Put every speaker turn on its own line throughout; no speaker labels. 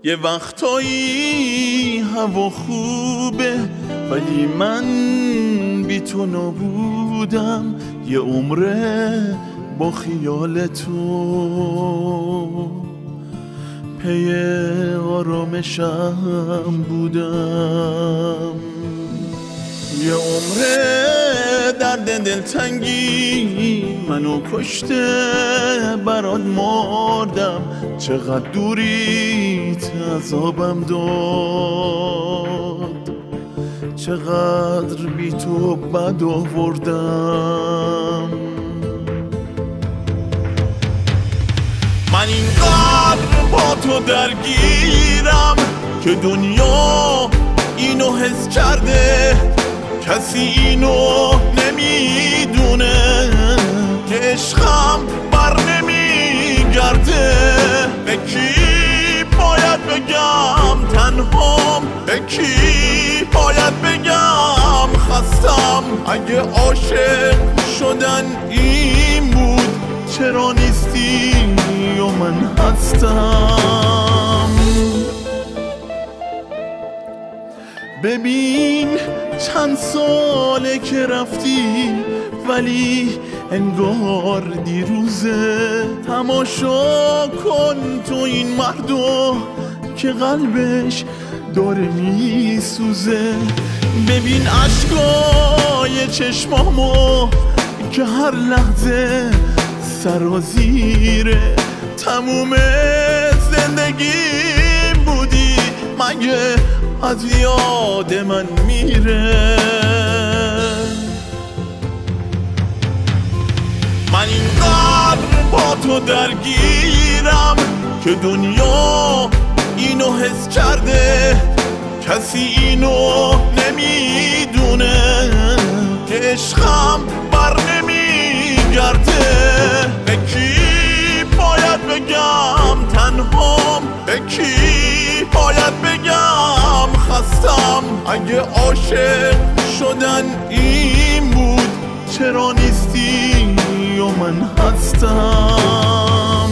یه وقتایی هوا خوبه ولی من بی تو نبودم، یه عمره با خیال تو پی آرامشم بودم. یه عمره درد دلتنگی منو کشته، برات مردم، چقدر دوریت عذابم داد، چقدر بی تو بد آوردم. من اینقدر با تو درگیرم که دنیا اینو حس کرده، کسی اینو نمیدونه که عشقم بر نمیگرده. به کی باید بگم تنهام، به کی باید بگم خستم؟ اگه عاشق شدن این بود چرا نیستی و من هستم؟ ببین چند ساله که رفتی ولی انگار دیروزه. تماشا کن تو این مردو که قلبش داره میسوزه. ببین عشقای چشمامو که هر لحظه سرازیره. تموم زندگیم بودی، مگه از یاد من میره؟ من اینقدر با تو درگیرم که دنیا اینو حس کرده، کسی اینو نمیدونه که عشقم بر نمیگرده. به کی باید بگم تنهام، به کی باید بگم خستم؟ اگه عاشق شدن این بود چرا نیستی و من هستم؟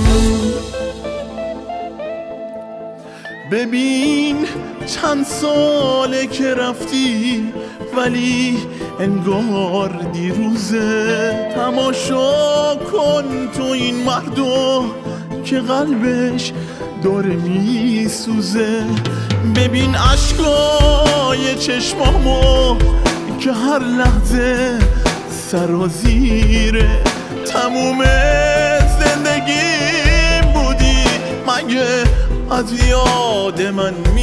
ببین چند ساله که رفتی ولی انگار دیروزه. تماشا کن تو این مردو که قلبش داره میسوزه. ببین عشقای چشمامو که هر لحظه سرازیره. تموم زندگیم بودی، مگه از یاد من